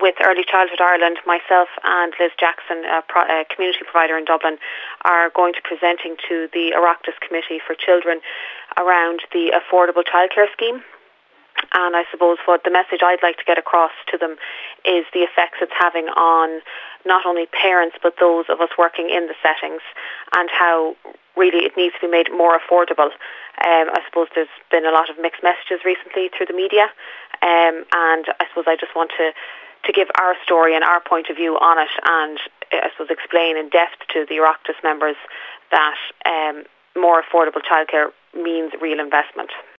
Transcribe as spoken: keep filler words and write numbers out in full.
with Early Childhood Ireland, myself and Liz Jackson, a, pro- a community provider in Dublin, are going to be presenting to the Oireachtas Committee for Children around the Affordable Childcare Scheme. And I suppose what the message I'd like to get across to them is the effects it's having on not only parents but those of us working in the settings, and how really it needs to be made more affordable. Um, I suppose there's been a lot of mixed messages recently through the media, um, and I suppose I just want to, to give our story and our point of view on it, and I suppose explain in depth to the Oireachtas members that um, more affordable childcare means real investment.